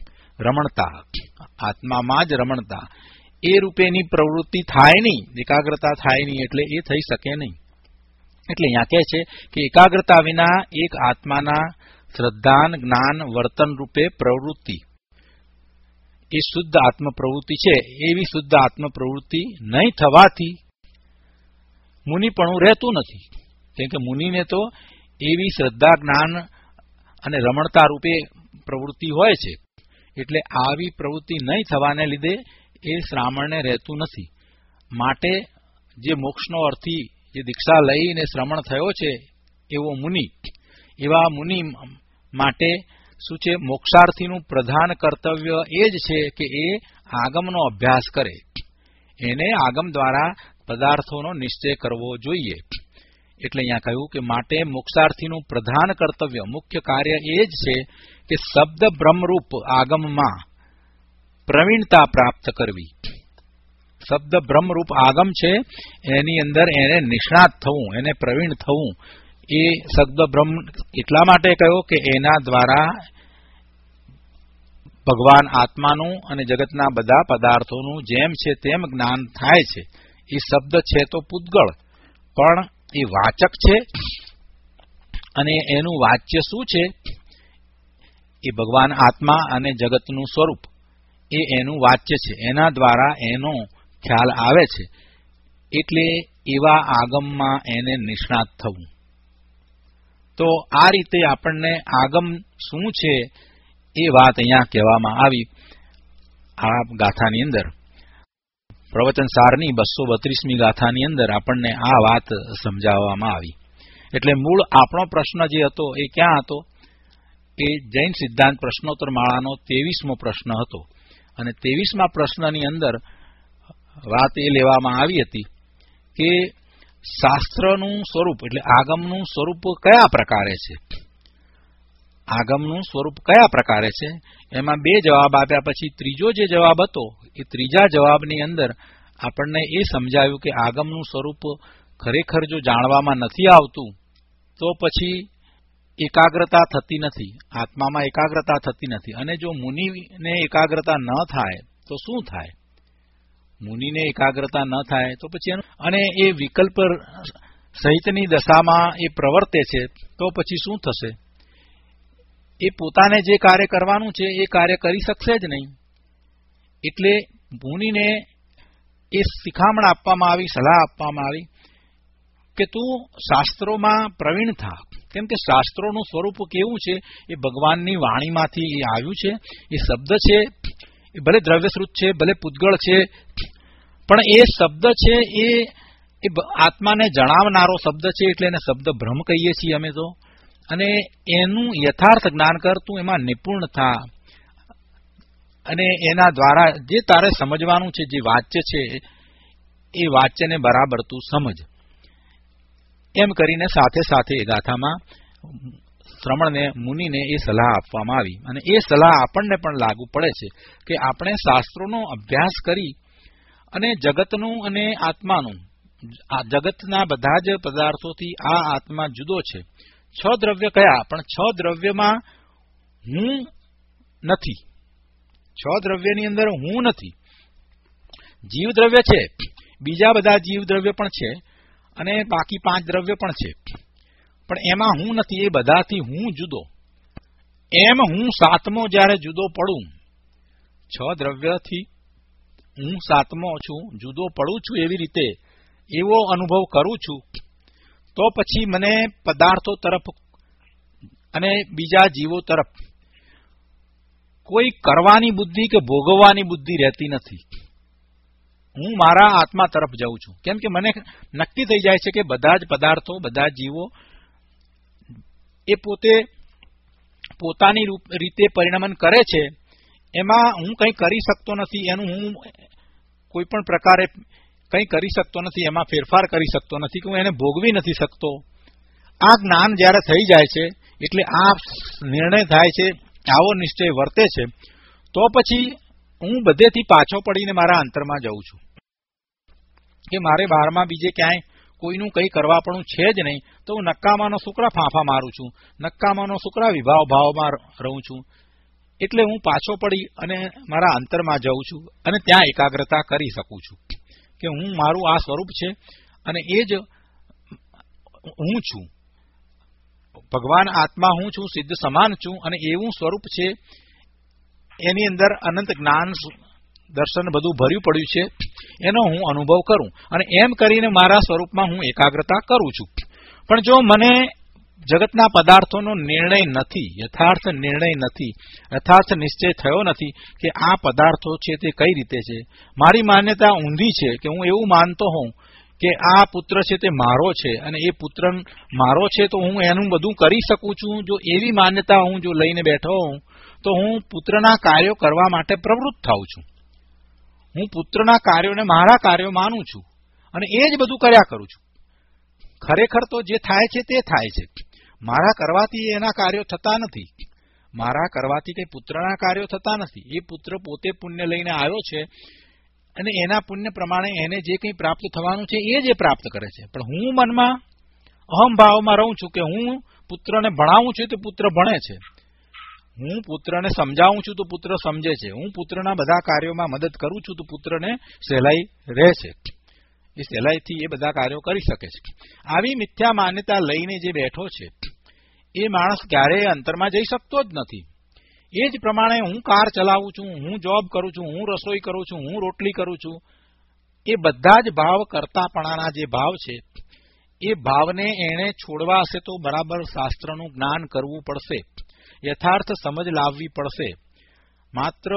રમણતા એ રૂપેની પ્રવૃત્તિ થાય નહીં, એકાગ્રતા થાય નહીં. એટલે એ થઈ શકે નહીં. એટલે અહીંયા કહે છે કે એકાગ્રતા વિના એક આત્માના શ્રદ્ધાન જ્ઞાન વર્તન રૂપે પ્રવૃત્તિ, એ શુદ્ધ આત્મ પ્રવૃત્તિ છે, એવી શુદ્ધ આત્મ પ્રવૃત્તિ નહીં થવાથી મુનિપણું રહેતું નથી. કેમ કે મુનિને તો એવી શ્રદ્ધા જ્ઞાન અને રમણતા રૂપે પ્રવૃત્તિ હોય છે. એટલે આવી પ્રવૃત્તિ નહીં થવાને લીધે એ શ્રામણને રહેતું નથી. માટે જે મોક્ષનો અર્થી જે દીક્ષા લઈને શ્રમણ થયો છે એવા મુનિ માટે શું છે? મોક્ષાર્થીનું પ્રધાન કર્તવ્ય એ જ છે કે એ આગમનો અભ્યાસ કરે. એને આગમ દ્વારા પદાર્થોનો નિશ્ચય કરવો જોઈએ. એટલે અહીંયા કહ્યું કે માટે મોક્ષાર્થીનું પ્રધાન કર્તવ્ય, મુખ્ય કાર્ય એ જ છે કે શબ્દ બ્રહ્મરૂપ આગમમાં પ્રવીણતા પ્રાપ્ત કરવી. શબ્દ બ્રહ્મરૂપ આગમ છે એની અંદર એને નિષ્ણાત થવું, એને પ્રવીણ થવું. એ શબ્દ બ્રહ્મ એટલા માટે કહ્યો કે એના દ્વારા ભગવાન આત્માનું અને જગતના બધા પદાર્થોનું જેમ છે તેમ જ્ઞાન થાય છે. એ શબ્દ છે તો પૂતગળ, પણ એ વાચક છે. અને એનું વાચ્ય શું છે? એ ભગવાન આત્મા અને જગતનું સ્વરૂપ, એ એનું વાચ્ય છે. એના દ્વારા એનો ખ્યાલ આવે છે. એટલે એવા આગમમાં એને નિષ્ણાત થવું. તો આ રીતે આપણને આગમ શું છે એ વાત અહીંયા કહેવામાં આવી આ ગાથાની અંદર. પ્રવચન સારની 232મી ગાથાની અંદર આપણને આ વાત સમજાવવામાં આવી. એટલે મૂળ આપણો પ્રશ્ન જે હતો એ ક્યાં હતો? એ જૈન સિદ્ધાંત પ્રશ્નોત્તર માળાનો 23મો પ્રશ્ન હતો. અને 23મા પ્રશ્નની અંદર વાત એ લેવામાં આવી હતી કે શાસ્ત્રનું સ્વરૂપ એટલે આગમનું સ્વરૂપ કયા પ્રકારે છે? આગમનું સ્વરૂપ કયા પ્રકારે છે? એમાં 2 જવાબ આપ્યા પછી ત્રીજો જે જવાબ હતો એ ત્રીજા જવાબની અંદર આપણને એ સમજાવ્યું કે આગમનું સ્વરૂપ ખરેખર જો જાણવામાં નથી આવતું તો પછી એકાગ્રતા થતી નથી, આત્મામાં એકાગ્રતા થતી નથી. અને જો મુનિને એકાગ્રતા ન થાય તો શું થાય? મુનિને એકાગ્રતા ન થાય તો પછી અને એ વિકલ્પ સહિતની દશામાં એ પ્રવર્તે છે તો પછી શું થશે? એ પોતાને જે કાર્ય કરવાનું છે એ કાર્ય કરી શકશે જ નહીં. એટલે મુનિને એ શિખામણ આપવામાં આવી, સલાહ આપવામાં આવી કે તું શાસ્ત્રોમાં પ્રવીણ થા. કેમ કે શાસ્ત્રોનું સ્વરૂપ કેવું છે? એ ભગવાનની વાણીમાંથી એ આવ્યું છે. એ શબ્દ છે, એ ભલે દ્રવ્યશ્રુત છે, ભલે પૂતગળ છે, પણ એ શબ્દ છે એ આત્માને જણાવનારો શબ્દ છે. એટલે એને શબ્દ બ્રહ્મ કહીએ છીએ અમે તો. અને એનું યથાર્થ જ્ઞાન કર, તું એમાં નિપુણ થા. અને એના દ્વારા જે તારે સમજવાનું છે, જે વાચ્ય છે એ વાચ્યને બરાબર તું સમજ. એમ કરીને સાથે સાથે ગાથામાં શ્રમણને, મુનિને એ સલાહ આપવામાં આવી. અને એ સલાહ આપણને પણ લાગુ પડે છે કે આપણે શાસ્ત્રોનો અભ્યાસ કરી અને જગતનું અને આત્માનું, આ જગતના બધા જ પદાર્થોથી આ આત્મા જુદો છે. 6 દ્રવ્ય કયા? પણ 6 દ્રવ્યમાં હું નથી. 6 દ્રવ્યની અંદર હું નથી. જીવ દ્રવ્ય છે, બીજા બધા જીવ દ્રવ્ય પણ છે, અને બાકી 5 દ્રવ્ય પણ છે, પણ એમાં હું નથી. એ બધાથી હું જુદો. એમ હું 7મો જ્યારે જુદો પડું, 6 દ્રવ્યથી હું 7મો છું, જુદો પડું છું, એવી રીતે એવો અનુભવ કરું છું, તો પછી મને પદાર્થો તરફ અને બીજા જીવો તરફ કોઈ કરવાની બુદ્ધિ કે ભોગવવાની બુદ્ધિ રહેતી નથી. હું મારા આત્મા તરફ જઉં છું. કેમ કે મને નક્કી થઈ જાય છે કે બધા જ પદાર્થો, બધા જ જીવો એ પોતે પોતાની રીતે પરિણમન કરે છે. એમાં હું કંઈ કરી શકતો નથી, એનું હું કોઈ પણ પ્રકારે કંઈ કરી શકતો નથી, એમાં ફેરફાર કરી શકતો નથી, કે હું એને ભોગવી નથી શકતો. આ જ્ઞાન જ્યારે થઈ જાય છે, એટલે આ નિર્ણય થાય છે, આવો નિશ્ચય વર્તે છે, તો પછી હું બધેથી પાછો પડીને મારા અંતરમાં જઉં છું કે મારે બહારમાં બીજે ક્યાંય કોઈનું કંઈ કરવાપણું છે જ નહીં, તો હું નક્કામાનો શુક્રા ફાંફા મારું છું, નક્કામાનો શુક્રા વિભાવ ભાવમાં રહું છું. એટલે હું પાછો પડી અને મારા અંતરમાં જઉં છું અને ત્યાં એકાગ્રતા કરી શકું છું કે હું મારું આ સ્વરૂપ છે અને એ જ હું છું. ભગવાન આત્મા હું છું, સિદ્ધ સમાન છું અને એવું સ્વરૂપ છે, એની અંદર અનંત જ્ઞાન દર્શન બધું ભર્યું પડ્યું છે, એનો હું અનુભવ કરું અને એમ કરીને મારા સ્વરૂપમાં હું એકાગ્રતા કરું છું. પણ જો મને જગતના પદાર્થોનો નિર્ણય નથી, યથાર્થ નિર્ણય નથી, યથાર્થ નિશ્ચય થયો નથી કે આ પદાર્થો છે તે કઈ રીતે છે, મારી માન્યતા ઊંધી છે કે હું એવું માનતો હોઉં કે આ પુત્ર છે તે મારો છે અને એ પુત્ર મારો છે, તો હું એનું બધું કરી શકું છું. જો એવી માન્યતા હું જો લઈને બેઠો હોઉં તો હું પુત્રના કાર્યો કરવા માટે પ્રવૃત્ત થાઉં છું. હું પુત્રના કાર્યોને મારા કાર્યો માનું છું અને એ જ બધું કર્યા કરું છું. ખરેખર તો જે થાય છે તે થાય છે. મારા કરવાથી એના કાર્યો થતા નથી, મારા કરવાથી કઈ પુત્રના કાર્યો થતા નથી. એ પુત્ર પોતે પુણ્ય લઈને આવ્યો છે અને એના પુણ્ય પ્રમાણે એને જે કંઈ પ્રાપ્ત થવાનું છે એ જ પ્રાપ્ત કરે છે. પણ હું મનમાં અહમભાવમાં રહું છું કે હું પુત્રને ભણાવું છું તો પુત્ર ભણે છે, હું પુત્રને સમજાવું છું તો પુત્ર સમજે છે, હું પુત્રના બધા કાર્યોમાં મદદ કરું છું તો પુત્રને સહેલાઈ રહે છે, એ સહેલાઈથી એ બધા કાર્યો કરી શકે છે. આવી મિથ્યા માન્યતા લઈને જે બેઠો છે એ માણસ ક્યારેય અંતરમાં જઈ શકતો જ નથી. એ જ પ્રમાણે હું કાર ચલાવું છું, હું જોબ કરું છું, હું રસોઈ કરું છું, હું રોટલી કરું છું, એ બધા જ ભાવ કરતાપણાના જે ભાવ છે એ ભાવને એણે છોડવા હશે તો બરાબર શાસ્ત્રનું જ્ઞાન કરવું પડશે, યથાર્થ સમજ લાવવી પડશે. માત્ર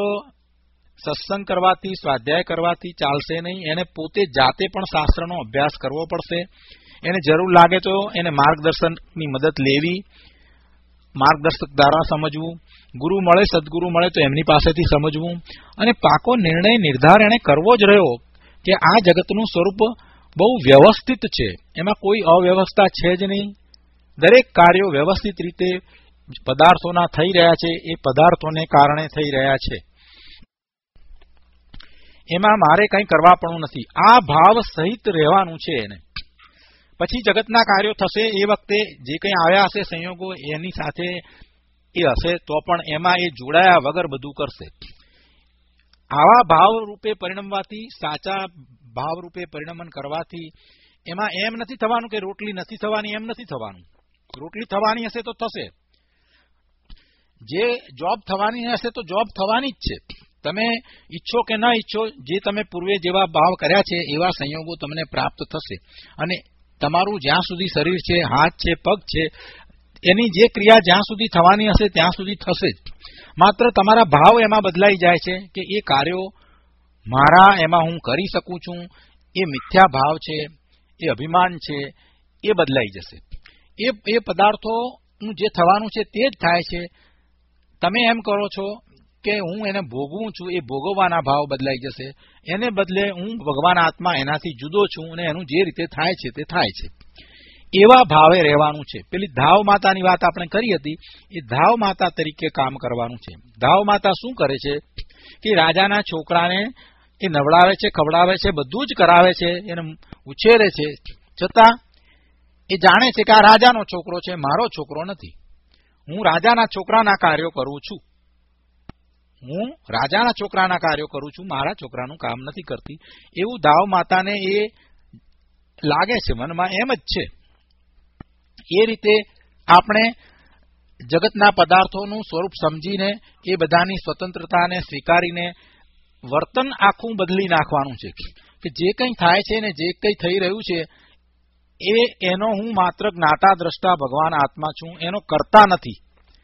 સત્સંગ કરવાથી, સ્વાધ્યાય કરવાથી ચાલશે નહીં, એને પોતે જાતે પણ શાસ્ત્રનો અભ્યાસ કરવો પડશે. એને જરૂર લાગે તો એને માર્ગદર્શનની મદદ લેવી, માર્ગદર્શક દ્વારા સમજવું, ગુરુ મળે, સદગુરુ મળે તો એમની પાસેથી સમજવું અને પાકો નિર્ણય નિર્ધાર એને કરવો જ રહ્યો કે આ જગતનું સ્વરૂપ બહુ વ્યવસ્થિત છે, એમાં કોઈ અવ્યવસ્થા છે જ નહીં. દરેક કાર્યો વ્યવસ્થિત રીતે પદાર્થોના થઈ રહ્યા છે, એ પદાર્થોને કારણે થઈ રહ્યા છે, એમાં મારે કંઈ કરવા પણ નથી. આ ભાવ સહિત રહેવાનું છે એને. પછી જગતના કાર્યો થશે એ વખતે જે કંઈ આવ્યા હશે સંયોગો એની સાથે એ હશે તો પણ એમાં એ જોડાયા વગર બધું કરશે. આવા ભાવ રૂપે પરિણમવાથી, સાચા ભાવ રૂપે પરિણમન કરવાથી એમાં એમ નથી થવાનું કે રોટલી નથી થવાની, એમ નથી થવાનું. રોટલી થવાની હશે તો થશે, જે જોબ થવાની હશે તો જોબ થવાની જ છે. તમે ઈચ્છો કે ન ઈચ્છો, જે તમે પૂર્વે જેવા ભાવ કર્યા છે એવા સંયોગો તમને પ્રાપ્ત થશે અને તમારું જ્યાં સુધી શરીર છે, હાથ છે, પગ છે, એની જે ક્રિયા જ્યાં સુધી થવાની હશે ત્યાં સુધી થશે જ. માત્ર તમારા ભાવ એમાં બદલાઈ જાય છે કે એ કાર્યો મારા, એમાં હું કરી શકું છું, એ મિથ્યા ભાવ છે, એ અભિમાન છે, એ બદલાઈ જશે. એ પદાર્થોનું જે થવાનું છે તે જ થાય છે. તમે એમ કરો છો કે હું એને ભોગવું છું, એ ભોગવવાના ભાવ બદલાઈ જશે. એને બદલે હું ભગવાન આત્મા એનાથી જુદો છું અને એનું જે રીતે થાય છે તે થાય છે, એવા ભાવે રહેવાનું છે. પેલી ધાવ માતાની વાત આપણે કરી હતી, એ ધાવ માતા તરીકે કામ કરવાનું છે. ધાવ માતા શું કરે છે કે રાજાના છોકરાને એ નવડાવે છે, ખવડાવે છે, બધું જ કરાવે છે, એને ઉછેરે છે, છતાં એ જાણે છે કે આ રાજાનો છોકરો છે, મારો છોકરો નથી. હું રાજાના છોકરાના કાર્યો કરું છું, હું રાજાના છોકરાના કાર્યો કરું છું, મારા છોકરાનું કામ નથી કરતી. એવું ધાવ માતાને એ લાગે છે, મનમાં એમ જ છે. એ રીતે આપણે જગતના પદાર્થોનું સ્વરૂપ સમજીને એ બધાની સ્વતંત્રતાને સ્વીકારીને વર્તન આખું બદલી નાખવાનું છે કે જે કંઈ થાય છે ને જે કંઈ થઈ રહ્યું છે એનો હું માત્ર જ્ઞાતા દ્રષ્ટા ભગવાન આત્મા છું, એનો કરતા નથી.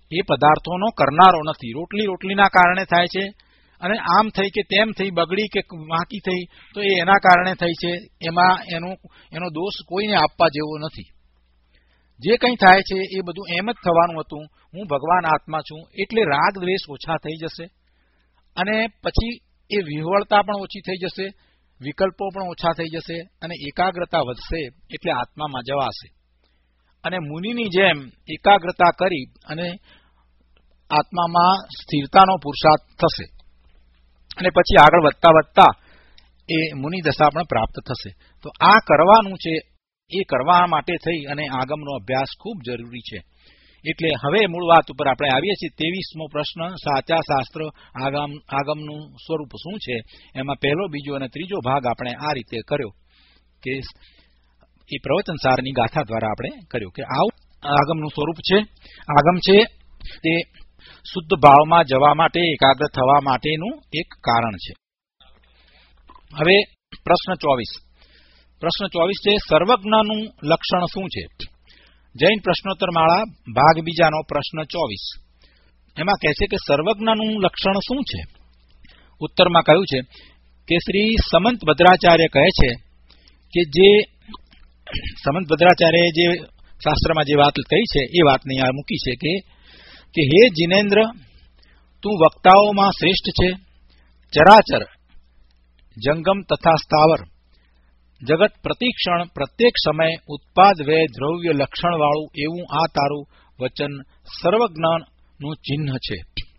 એ પદાર્થોનો કરનારો નથી. રોટલીના કારણે થાય છે, અને આમ થઈ કે તેમ થઈ, બગડી કે વાંકી થઈ, તો એ એના કારણે થઈ છે. એમાં એનો દોષ કોઈને આપવા જેવો નથી. જે કંઈ થાય છે એ બધું એમ જ થવાનું હતું. હું ભગવાન આત્મા છું એટલે રાગ દ્વેષ ઓછા થઈ જશે, અને પછી એ વિહવળતા પણ ઓછી થઈ જશે, વિકલ્પો પણ ઓછા થઈ જશે, અને એકાગ્રતા વધશે એટલે આત્મામાં જવાશે. અને મુનિની જેમ એકાગ્રતા કરી અને આત્મામાં સ્થિરતાનો પુરુષાર્થ થશે, અને પછી આગળ વધતા વધતા એ મુનિ દશા પણ પ્રાપ્ત થશે. તો આ કરવાનું છે. એ કરવા માટે થઈ અને આગમનો અભ્યાસ ખૂબ જરૂરી છે. એટલે હવે મૂળ વાત ઉપર આપણે આવીએ છીએ. 23મો પ્રશ્ન, સાચા શાસ્ત્ર આગમનું સ્વરૂપ શું છે? એમાં પહેલો, બીજો અને ત્રીજો ભાગ આપણે આ રીતે કર્યો કે એ પ્રવચનસારની ગાથા દ્વારા આપણે કર્યું કે આવું આગમનું સ્વરૂપ છે. આગમ છે તે શુદ્ધ ભાવમાં જવા માટે, એકાગ્ર થવા માટેનું એક કારણ છે. હવે પ્રશ્ન 24 છે, સર્વજ્ઞનું લક્ષણ શું છે? જૈન પ્રશ્નોત્તર માળા ભાગ બીજાનો પ્રશ્ન 24. એમાં કહે છે કે સર્વજ્ઞનું લક્ષણ શું છે? ઉત્તરમાં કહ્યું છે કે શ્રી સમંત ભદ્રાચાર્ય કહે છે કે જે સમંત ભદ્રાચાર્યએ જે શાસ્ત્રમાં જે વાત કહી છે એ વાતને આ મૂકી છે કે હે જીનેન્દ્ર, તું વક્તાઓમાં શ્રેષ્ઠ છે. ચરાચર, જંગમ તથા સ્થાવર જગત પ્રતિક્ષણ પ્રત્યેક સમય ઉત્પાદ વ્યય દ્રવ્ય લક્ષણ વાળું એવું આ તારું વચન સર્વજ્ઞનું ચિહ્ન છે.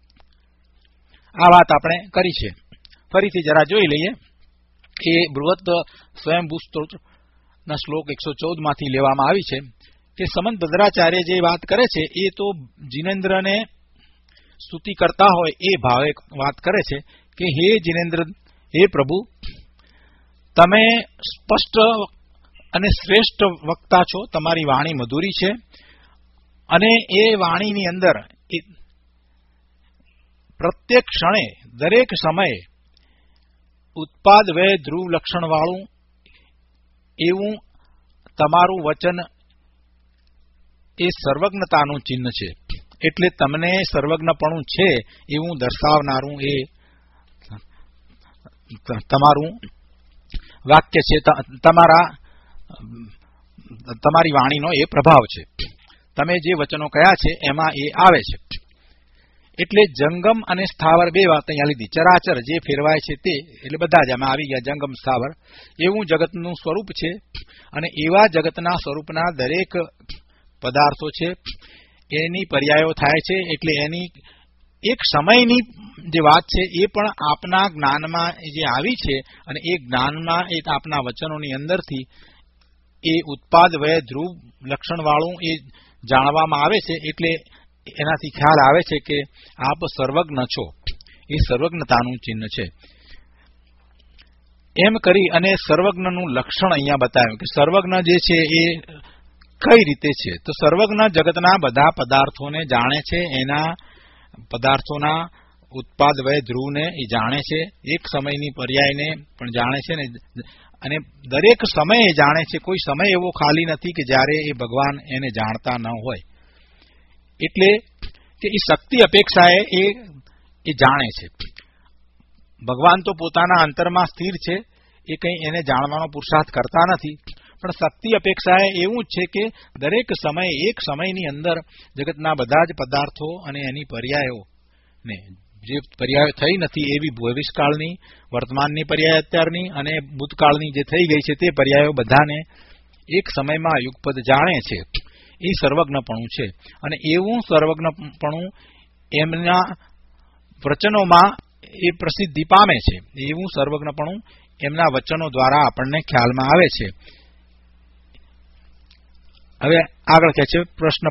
આ વાત આપણે કરી છે. ફરીથી જરા જોઈ લઈએ. એ બૃહદ સ્વયંભૂ સ્તોત્રના શ્લોક 114 માંથી લેવામાં આવી છે કે સમંત ભદ્રાચાર્ય જે વાત કરે છે એ તો જીનેન્દ્રને સ્તુતિ કરતા હોય એ ભાવે વાત કરે છે કે હે જીનેન્દ્ર, હે પ્રભુ, તમે સ્પષ્ટ અને શ્રેષ્ઠ વક્તા છો. તમારી વાણી મધુરી છે, અને એ વાણીની અંદર પ્રત્યેક ક્ષણે, દરેક સમયે ઉત્પાદ વ્યય ધ્રુવ લક્ષણ વાળું એવું તમારું વચન એ સર્વજ્ઞતાનું ચિહ્ન છે. એટલે તમને સર્વજ્ઞપણું છે એવું દર્શાવનારું એ તમારું વાક્ય છે, તમારી વાણીનો એ પ્રભાવ છે. તમે જે વચનો કયા છે એમાં એ આવે છે. એટલે જંગમ અને સ્થાવર બે વાત અહીંયા લીધી. ચરાચર જે ફેરવાય છે તે, એટલે બધા જ આમાં આવી ગયા. જંગમ સ્થાવર એવું જગતનું સ્વરૂપ છે, અને એવા જગતના સ્વરૂપના દરેક પદાર્થો છે એની પર્યાયો થાય છે. એટલે એની એક સમયની જે વાત છે એ પણ આપના જ્ઞાનમાં જે આવી છે, અને એ જ્ઞાનમાં એ આપના વચનોની અંદરથી એ ઉત્પાદ વ્યય ધ્રુવ લક્ષણ વાળું એ જાણવામાં આવે છે. એટલે એનાથી ખ્યાલ આવે છે કે આપ સર્વજ્ઞ છો. એ સર્વજ્ઞતાનું ચિહ્ન છે. એમ કરી અને સર્વજ્ઞનું લક્ષણ અહીંયા બતાવ્યું કે સર્વજ્ઞ જે છે એ કઈ રીતે છે. તો સર્વજ્ઞ જગતના બધા પદાર્થોને જાણે છે, એના પદાર્થોના ઉત્પાદ વ્યય ધ્રુવને એ જાણે છે, એક સમયની પર્યાયને પણ જાણે છે, અને દરેક સમયે જાણે છે. કોઈ સમય એવો ખાલી નથી કે જ્યારે એ ભગવાન એને જાણતા ન હોય. એટલે કે એ શક્તિ અપેક્ષાએ એ જાણે છે. ભગવાન તો પોતાના અંતરમાં સ્થિર છે, એ કંઈ એને જાણવાનો પુરુષાર્થ કરતા નથી. પણ શક્તિ અપેક્ષાએ એવું જ છે કે દરેક સમયે એક સમયની અંદર જગતના બધા જ પદાર્થો અને એની પર્યાયો ને જે પર્યાયો થઈ નથી એવી ભવિષ્યકાળની, વર્તમાનની પર્યાય અત્યારની અને ભૂતકાળની જે થઈ ગઈ છે તે પર્યાયો બધાને એક સમયમાં યુગપદ જાણે છે. એ સર્વજ્ઞપણું છે. અને એવું સર્વજ્ઞપણું એમના વચનોમાં એ પ્રસિદ્ધિ પામે છે. એવું સર્વજ્ઞપણું એમના વચનો દ્વારા આપણને ખ્યાલમાં આવે છે. હવે આગળ કહે છે પ્રશ્ન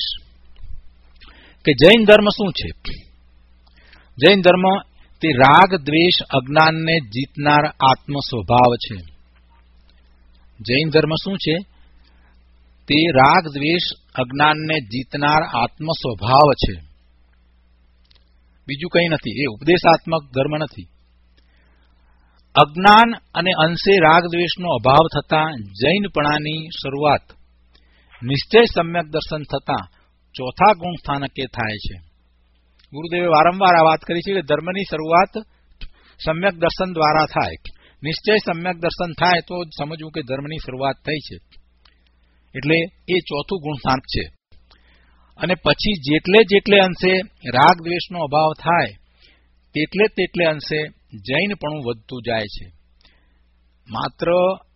25 કે જૈન ધર્મ શું છે? જૈન ધર્મ તે રાગ દ્વેષ અજ્ઞાનને જીતનાર આત્મ સ્વભાવ છે. જૈન ધર્મ શું છે? તે રાગ દ્વેષ અજ્ઞાનને જીતનાર આત્મ સ્વભાવ છે. બીજું કંઈ નથી. એ ઉપદેશાત્મક ધર્મ નથી. અજ્ઞાન અને અંશે રાગ દ્વેષનો અભાવ થતા જૈનપણાની શરૂઆત નિશ્ચય સમ્યક દર્શન થતા ચોથા ગુણ સ્થાનકે થાય છે. ગુરુદેવે વારંવાર આ વાત કરી છે કે ધર્મની શરૂઆત સમ્યક દર્શન દ્વારા થાય. નિશ્ચય સમ્યક દર્શન થાય તો સમજવું કે ધર્મની શરૂઆત થઈ છે. એટલે એ ચોથું ગુણ સ્થાન છે. અને પછી જેટલે અંશે રાગ દ્વેષનો અભાવ થાય તેટલે અંશે જૈનપણું વધતું જાય છે. માત્ર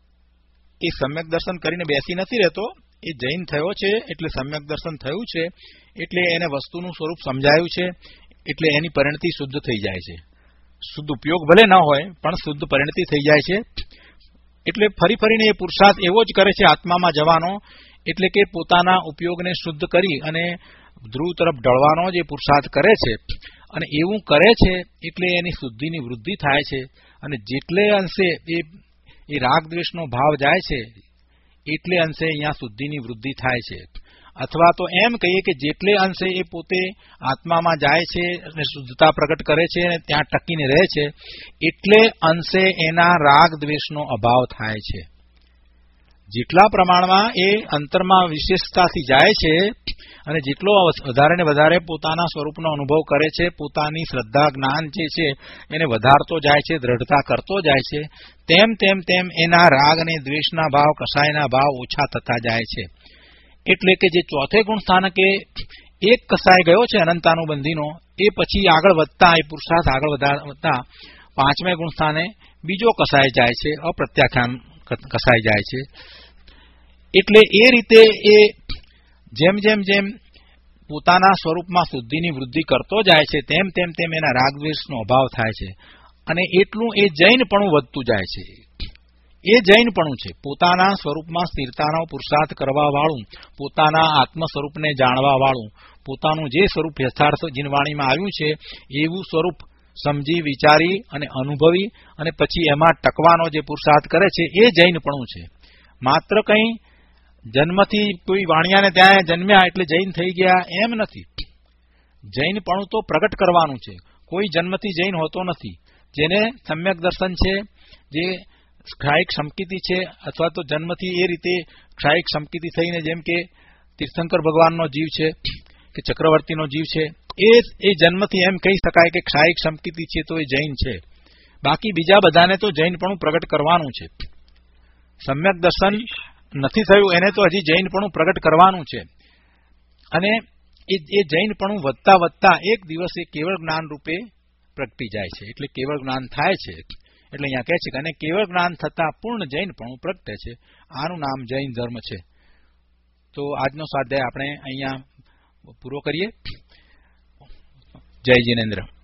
એ સમ્યક દર્શન કરીને બેસી નથી રહેતો. એ જૈન થયો છે એટલે સમ્યક દર્શન થયું છે એટલે એને વસ્તુનું સ્વરૂપ સમજાયું છે એટલે એની પરિણતિ શુદ્ધ થઈ જાય છે. શુદ્ધ ઉપયોગ ભલે ન હોય પણ શુદ્ધ પરિણતિ થઈ જાય છે. એટલે ફરીને એ પુરુષાર્થ એવો જ કરે છે આત્મામાં જવાનો, એટલે કે પોતાના ઉપયોગને શુદ્ધ કરી અને ધ્રુવ તરફ ઢળવાનો જે પુરુષાર્થ કરે છે. અને એવું કરે છે એટલે એની શુદ્ધિની વૃદ્ધિ થાય છે. અને જેટલે અંશે એ રાગ દ્વેષનો ભાવ જાય છે એટલે અંશે અહીંયા શુદ્ધિની વૃદ્ધિ થાય છે. અથવા તો એમ કહીએ કે જેટલે અંશે એ પોતે આત્મામાં જાય છે અને શુદ્ધતા પ્રગટ કરે છે અને ત્યાં ટકીને રહે છે એટલે અંશે એના રાગ દ્વેષનો અભાવ થાય છે. જેટલા પ્રમાણમાં એ અંતરમાં વિશેષતાથી જાય છે અને જેટલો વધારે ને વધારે પોતાના સ્વરૂપનો અનુભવ કરે છે, પોતાની શ્રદ્ધા જ્ઞાન જે છે એને વધારતો જાય છે, દ્રઢતા કરતો જાય છે, તેમ એના રાગ અને દ્વેષના ભાવ, કસાયના ભાવ ઓછા થતા જાય છે. એટલે કે જે ચોથે ગુણ સ્થાનકે એક કસાય ગયો છે અનંતાનુબંધીનો, એ પછી આગળ વધતા એ પુરુષાર્થ આગળ વધતા પાંચમે ગુણ સ્થાને બીજો કસાય જાય છે, અપ્રત્યાખ્યાન કસાય જાય છે. એટલે એ રીતે એ જેમ પોતાના સ્વરૂપમાં શુદ્ધિની વૃદ્ધિ કરતો જાય છે તેમ એના રાગદ્વેષનો અભાવ થાય છે. અને એટલું એ જૈનપણું વધતું જાય છે. એ જૈનપણું છે પોતાના સ્વરૂપમાં સ્થિરતાનો પુરુષાર્થ કરવા વાળું, પોતાના આત્મ સ્વરૂપને જાણવા વાળું, પોતાનું જે સ્વરૂપ યથાર્થ જીનવાણીમાં આવ્યું છે એવું સ્વરૂપ સમજી વિચારી અને અનુભવી અને પછી એમાં ટકવાનો જે પુરુષાર્થ કરે છે એ જૈનપણું છે. માત્ર કંઈ જન્મથી કોઈ વાણિયાને ત્યાં જન્મ્યા એટલે જૈન થઈ ગયા એમ નથી. જૈનપણું તો પ્રગટ કરવાનું છે. કોઈ જન્મથી જૈન હોતો નથી. જેને સમ્યક દર્શન છે, જે ક્ષાયિક સંકિતિ છે, અથવા તો જન્મથી એ રીતે ક્ષાયિક સંકિતિ થઈને જેમ કે તીર્થંકર ભગવાનનો જીવ છે કે ચક્રવર્તીનો જીવ છે, એ જન્મથી એમ કહી શકાય કે ક્ષાયિક સંકિતિ છે તો એ જૈન છે. બાકી બીજા બધાને તો જૈનપણું પ્રગટ કરવાનું છે. સમ્યક દર્શન નથી થયું એને તો હજી જૈનપણું પ્રગટ કરવાનું છે. અને એ જૈનપણું વધતા એક દિવસ એ કેવળ જ્ઞાન રૂપે પ્રગટી જાય છે. એટલે કેવળ જ્ઞાન થાય છે. એટલે અહીંયા કહે છે કે અને કેવળ જ્ઞાન થતા પૂર્ણ જૈનપણું પ્રગટે છે. આનું નામ જૈન ધર્મ છે. તો આજનો સ્વાધ્યાય આપણે અહીંયા પૂરો કરીએ. જય જિનેન્દ્ર.